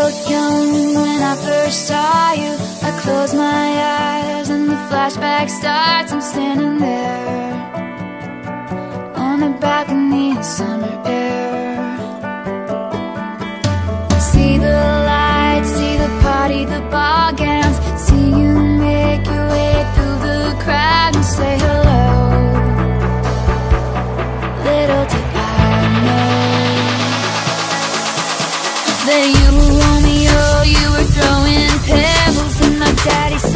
both young when I first saw you. I close my eyes and the flashback starts. I'm standing there on a balcony in summer air. See the lights, see the party, the ball gowns. See you make your way through the crowd and say hello. Little did I know that you were Romeo, you were throwing pebbles in my daddy's